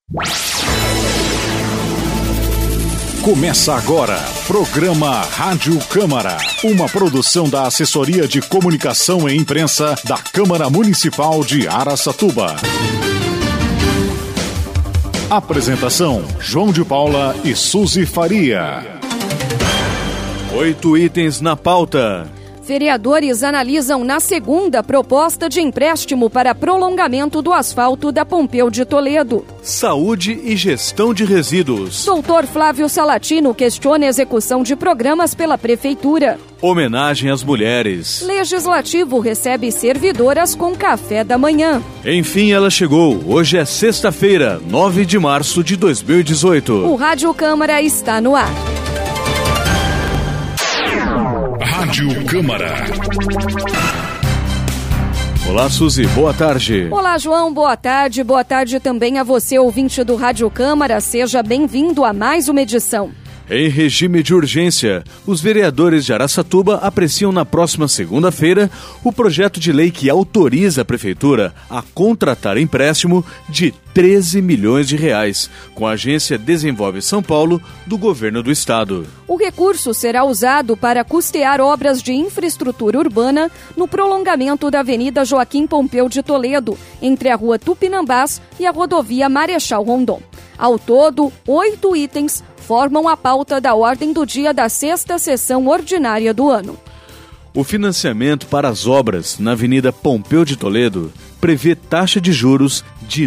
Começa agora, programa Rádio Câmara, uma produção da Assessoria de Comunicação e Imprensa da Câmara Municipal de Araçatuba. Apresentação, João de Paula e Suzy Faria. 8 itens na pauta. Vereadores analisam na segunda proposta de empréstimo para prolongamento do asfalto da Pompeu de Toledo. Saúde e gestão de resíduos. Doutor Flávio Salatino questiona a execução de programas pela Prefeitura. Homenagem às mulheres. Legislativo recebe servidoras com café da manhã. Enfim, ela chegou. Hoje é sexta-feira, 9 de março de 2018. O Rádio Câmara está no ar. Rádio Câmara. Olá, Suzy, boa tarde. Olá, João, boa tarde. Boa tarde também a você, ouvinte do Rádio Câmara. Seja bem-vindo a mais uma edição. Em regime de urgência, os vereadores de Araçatuba apreciam na próxima segunda-feira o projeto de lei que autoriza a Prefeitura a contratar empréstimo de 13 milhões de reais com a agência Desenvolve São Paulo do Governo do Estado. O recurso será usado para custear obras de infraestrutura urbana no prolongamento da Avenida Joaquim Pompeu de Toledo, entre a Rua Tupinambás e a Rodovia Marechal Rondon. Ao todo, 8 itens formam a pauta da ordem do dia da sexta sessão ordinária do ano. O financiamento para as obras na Avenida Pompeu de Toledo prevê taxa de juros de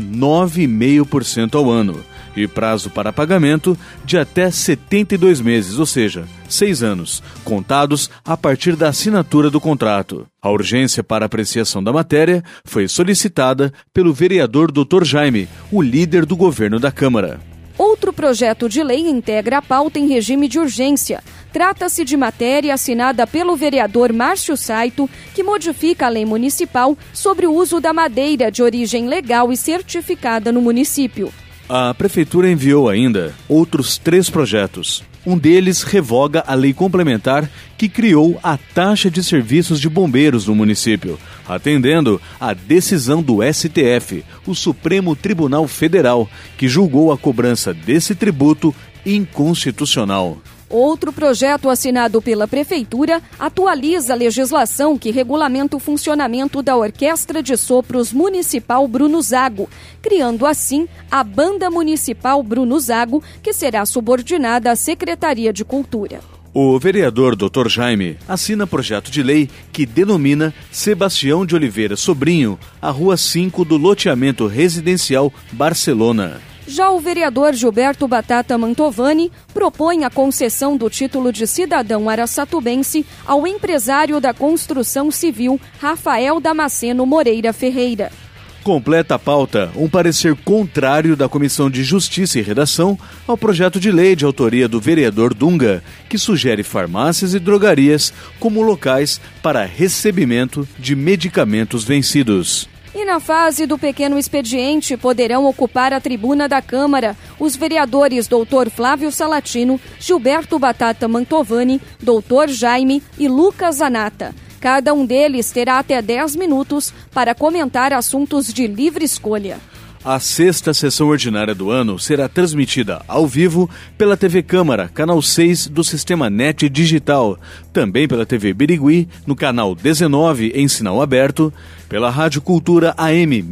9,5% ao ano e prazo para pagamento de até 72 meses, ou seja, 6 anos, contados a partir da assinatura do contrato. A urgência para apreciação da matéria foi solicitada pelo vereador Dr. Jaime, o líder do governo da Câmara. Outro projeto de lei integra a pauta em regime de urgência. Trata-se de matéria assinada pelo vereador Márcio Saito, que modifica a lei municipal sobre o uso da madeira de origem legal e certificada no município. A Prefeitura enviou ainda outros 3 projetos. Um deles revoga a lei complementar que criou a taxa de serviços de bombeiros no município, atendendo à decisão do STF, o Supremo Tribunal Federal, que julgou a cobrança desse tributo inconstitucional. Outro projeto assinado pela Prefeitura atualiza a legislação que regulamenta o funcionamento da Orquestra de Sopros Municipal Bruno Zago, criando assim a Banda Municipal Bruno Zago, que será subordinada à Secretaria de Cultura. O vereador Dr. Jaime assina projeto de lei que denomina Sebastião de Oliveira Sobrinho a Rua 5 do loteamento residencial Barcelona. Já o vereador Gilberto Batata Mantovani propõe a concessão do título de cidadão araçatubense ao empresário da construção civil Rafael Damasceno Moreira Ferreira. Completa a pauta um parecer contrário da Comissão de Justiça e Redação ao projeto de lei de autoria do vereador Dunga, que sugere farmácias e drogarias como locais para recebimento de medicamentos vencidos. E na fase do pequeno expediente poderão ocupar a tribuna da Câmara os vereadores Dr. Flávio Salatino, Gilberto Batata Mantovani, Dr. Jaime e Lucas Zanata. Cada um deles terá até 10 minutos para comentar assuntos de livre escolha. A sexta sessão ordinária do ano será transmitida ao vivo pela TV Câmara, canal 6 do Sistema NET Digital, também pela TV Birigui, no canal 19 em sinal aberto, pela Rádio Cultura AM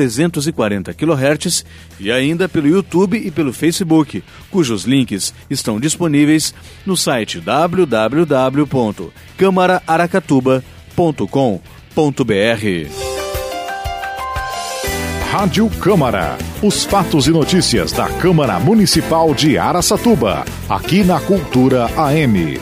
1340 kHz e ainda pelo YouTube e pelo Facebook, cujos links estão disponíveis no site www.camaraaracatuba.com.br. Rádio Câmara. Os fatos e notícias da Câmara Municipal de Araçatuba. Aqui na Cultura AM.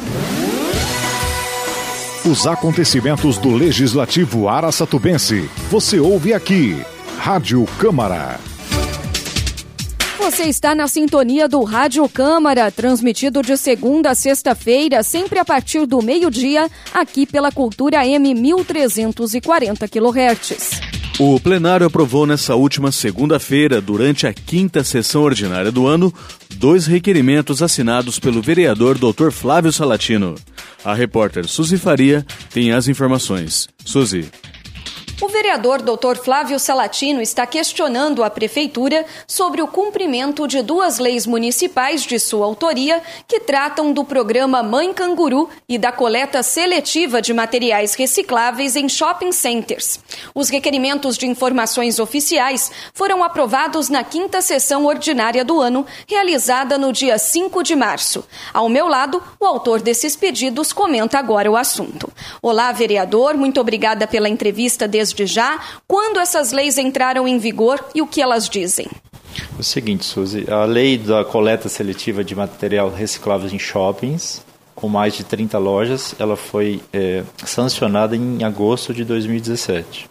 Os acontecimentos do Legislativo Araçatubense. Você ouve aqui. Rádio Câmara. Você está na sintonia do Rádio Câmara, transmitido de segunda a sexta-feira, sempre a partir do meio-dia, aqui pela Cultura AM 1340 kHz. O plenário aprovou nessa última segunda-feira, durante a 5ª sessão ordinária do ano, 2 requerimentos assinados pelo vereador Dr. Flávio Salatino. A repórter Suzy Faria tem as informações. Suzy. O vereador Dr. Flávio Salatino está questionando a Prefeitura sobre o cumprimento de 2 leis municipais de sua autoria que tratam do programa Mãe Canguru e da coleta seletiva de materiais recicláveis em shopping centers. Os requerimentos de informações oficiais foram aprovados na 5ª sessão ordinária do ano, realizada no dia 5 de março. Ao meu lado, o autor desses pedidos comenta agora o assunto. Olá, vereador, muito obrigada pela entrevista desde já. Quando essas leis entraram em vigor e o que elas dizem? O seguinte, Suzy, a lei da coleta seletiva de material reciclável em shoppings, com mais de 30 lojas, ela foi sancionada em agosto de 2017.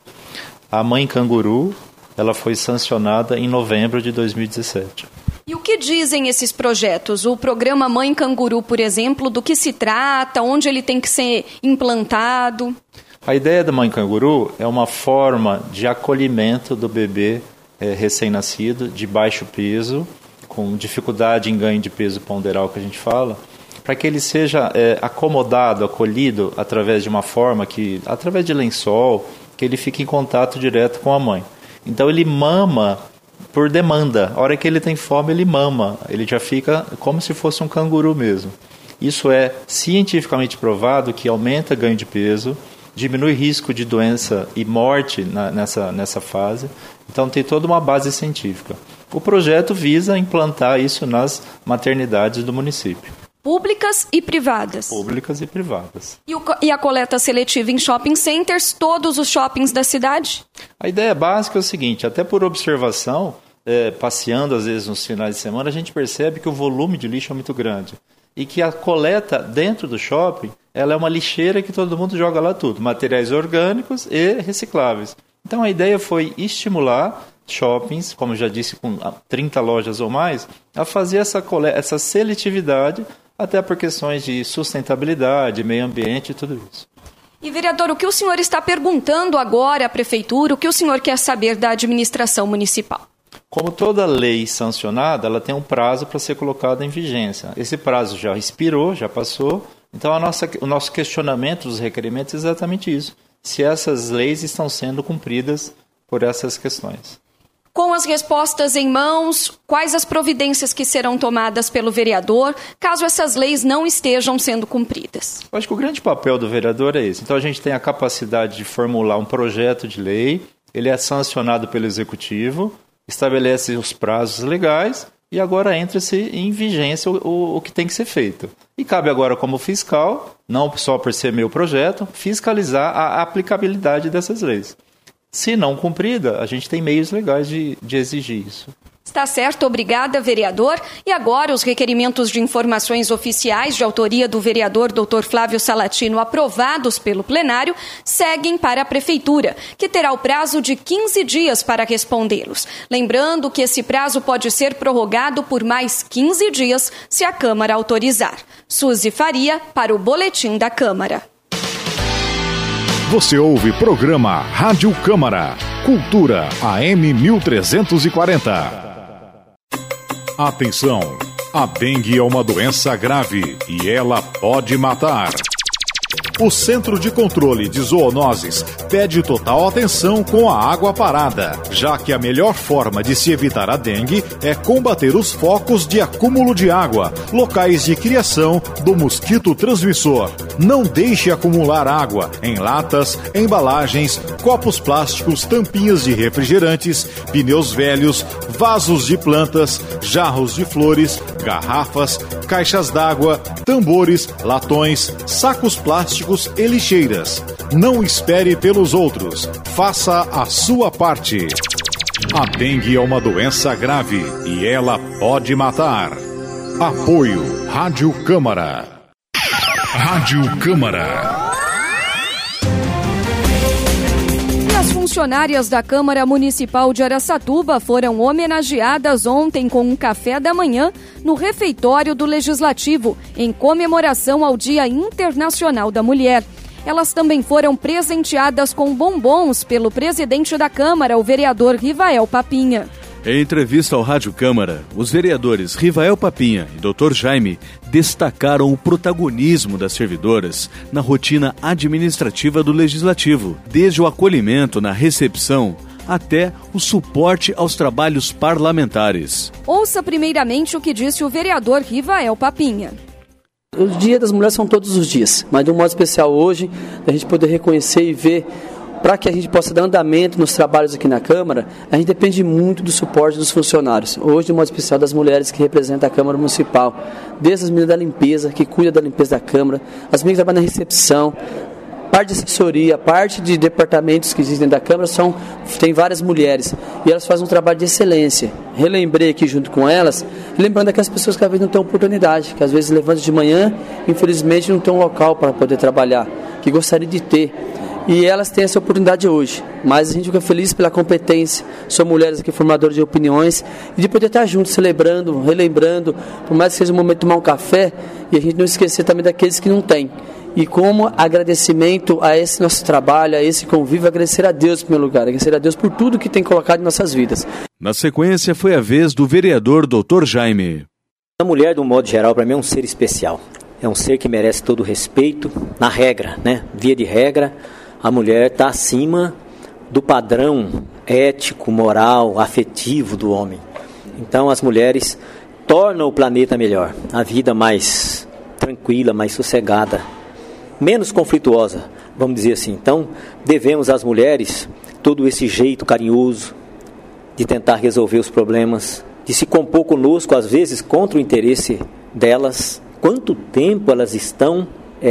A Mãe Canguru, ela foi sancionada em novembro de 2017. E o que dizem esses projetos? O programa Mãe Canguru, por exemplo, do que se trata, onde ele tem que ser implantado? A ideia da Mãe Canguru é uma forma de acolhimento do bebê recém-nascido, de baixo peso, com dificuldade em ganho de peso ponderal que a gente fala, para que ele seja acomodado, acolhido através de uma forma através de lençol, que ele fique em contato direto com a mãe. Então ele mama por demanda. A hora que ele tem fome, ele mama. Ele já fica como se fosse um canguru mesmo. Isso é cientificamente provado que aumenta ganho de peso, diminui risco de doença e morte nessa fase. Então tem toda uma base científica. O projeto visa implantar isso nas maternidades do município. Públicas e privadas. Públicas e privadas. E a coleta seletiva em shopping centers, todos os shoppings da cidade? A ideia básica é o seguinte, até por observação, passeando às vezes nos finais de semana, a gente percebe que o volume de lixo é muito grande. E que a coleta dentro do shopping, ela é uma lixeira que todo mundo joga lá tudo, materiais orgânicos e recicláveis. Então a ideia foi estimular shoppings, como já disse, com 30 lojas ou mais, a fazer essa seletividade, até por questões de sustentabilidade, meio ambiente e tudo isso. E, vereador, o que o senhor está perguntando agora à Prefeitura, o que o senhor quer saber da administração municipal? Como toda lei sancionada, ela tem um prazo para ser colocada em vigência. Esse prazo já expirou, já passou. Então, o nosso questionamento dos requerimentos é exatamente isso. Se essas leis estão sendo cumpridas por essas questões. Com as respostas em mãos, quais as providências que serão tomadas pelo vereador, caso essas leis não estejam sendo cumpridas? Eu acho que o grande papel do vereador é esse. Então, a gente tem a capacidade de formular um projeto de lei, ele é sancionado pelo Executivo, estabelece os prazos legais e agora entra-se em vigência o que tem que ser feito. E cabe agora, como fiscal, não só por ser meu projeto, fiscalizar a aplicabilidade dessas leis. Se não cumprida, a gente tem meios legais de exigir isso. Está certo, obrigada, vereador. E agora os requerimentos de informações oficiais de autoria do vereador Dr. Flávio Salatino aprovados pelo plenário seguem para a Prefeitura, que terá o prazo de 15 dias para respondê-los. Lembrando que esse prazo pode ser prorrogado por mais 15 dias se a Câmara autorizar. Suzy Faria para o Boletim da Câmara. Você ouve programa Rádio Câmara, Cultura AM 1340. Atenção! A dengue é uma doença grave e ela pode matar. O Centro de Controle de Zoonoses pede total atenção com a água parada, já que a melhor forma de se evitar a dengue é combater os focos de acúmulo de água, locais de criação do mosquito transmissor. Não deixe acumular água em latas, embalagens, copos plásticos, tampinhas de refrigerantes, pneus velhos, vasos de plantas, jarros de flores, garrafas, caixas d'água, tambores, latões, sacos plásticos e lixeiras. Não espere pelos outros. Faça a sua parte. A dengue é uma doença grave e ela pode matar. Apoio Rádio Câmara. Rádio Câmara. As funcionárias da Câmara Municipal de Araçatuba foram homenageadas ontem com um café da manhã no refeitório do Legislativo, em comemoração ao Dia Internacional da Mulher. Elas também foram presenteadas com bombons pelo presidente da Câmara, o vereador Rivael Papinha. Em entrevista ao Rádio Câmara, os vereadores Rivael Papinha e Dr. Jaime destacaram o protagonismo das servidoras na rotina administrativa do Legislativo, desde o acolhimento na recepção até o suporte aos trabalhos parlamentares. Ouça primeiramente o que disse o vereador Rivael Papinha. Os dias das mulheres são todos os dias, mas de um modo especial hoje, a gente poder reconhecer e ver, para que a gente possa dar andamento nos trabalhos aqui na Câmara, a gente depende muito do suporte dos funcionários. Hoje, de modo especial, das mulheres que representam a Câmara Municipal, desde as meninas da limpeza, que cuidam da limpeza da Câmara, as meninas que trabalham na recepção, parte de assessoria, parte de departamentos que existem dentro da Câmara, tem várias mulheres e elas fazem um trabalho de excelência. Relembrei aqui junto com elas, lembrando aquelas pessoas que às vezes não têm oportunidade, que às vezes levantam de manhã, infelizmente não tem um local para poder trabalhar, que gostaria de ter. E elas têm essa oportunidade hoje, mas a gente fica feliz pela competência, são mulheres aqui formadoras de opiniões, e de poder estar juntos, celebrando, relembrando, por mais que seja um momento de tomar um café, e a gente não esquecer também daqueles que não têm. E como agradecimento a esse nosso trabalho, a esse convívio, agradecer a Deus em primeiro lugar, agradecer a Deus por tudo que tem colocado em nossas vidas. Na sequência foi a vez do vereador Dr. Jaime. A mulher, de um modo geral, para mim é um ser especial. É um ser que merece todo o respeito, na regra, né? Via de regra, a mulher está acima do padrão ético, moral, afetivo do homem. Então as mulheres tornam o planeta melhor, a vida mais tranquila, mais sossegada, menos conflituosa, vamos dizer assim. Então devemos às mulheres todo esse jeito carinhoso de tentar resolver os problemas, de se compor conosco, às vezes contra o interesse delas. Quanto tempo elas estão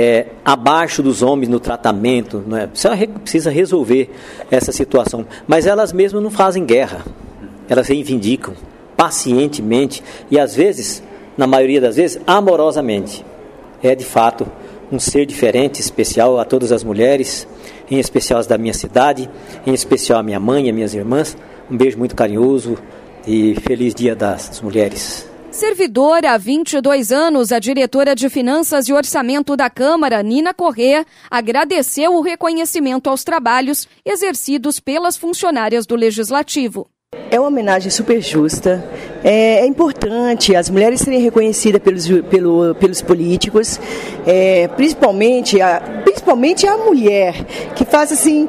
abaixo dos homens no tratamento, não é? Precisa resolver essa situação, mas elas mesmas não fazem guerra, elas reivindicam pacientemente e às vezes, na maioria das vezes, amorosamente. É de fato um ser diferente, especial a todas as mulheres, em especial as da minha cidade, em especial a minha mãe e as minhas irmãs. Um beijo muito carinhoso e feliz Dia das Mulheres. Servidora há 22 anos, a diretora de Finanças e Orçamento da Câmara, Nina Corrêa, agradeceu o reconhecimento aos trabalhos exercidos pelas funcionárias do Legislativo. É uma homenagem super justa, é importante as mulheres serem reconhecidas pelos políticos, principalmente a mulher, que faz assim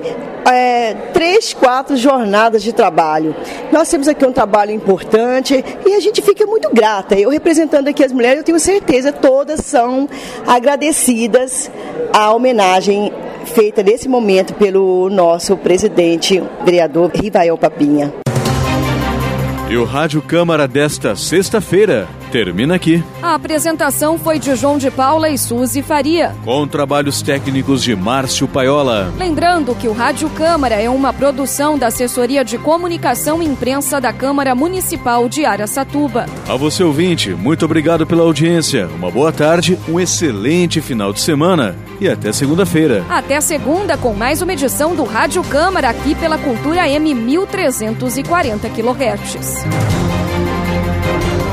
3, 4 jornadas de trabalho. Nós temos aqui um trabalho importante e a gente fica muito grata. Eu representando aqui as mulheres, eu tenho certeza, todas são agradecidas à homenagem feita nesse momento pelo nosso presidente, vereador Rivael Papinha. E o Rádio Câmara desta sexta-feira termina aqui. A apresentação foi de João de Paula e Suzy Faria, com trabalhos técnicos de Márcio Paiola. Lembrando que o Rádio Câmara é uma produção da Assessoria de Comunicação e Imprensa da Câmara Municipal de Araçatuba. A você, ouvinte, muito obrigado pela audiência. Uma boa tarde, um excelente final de semana e até segunda-feira. Até segunda com mais uma edição do Rádio Câmara aqui pela Cultura M 1340 kHz.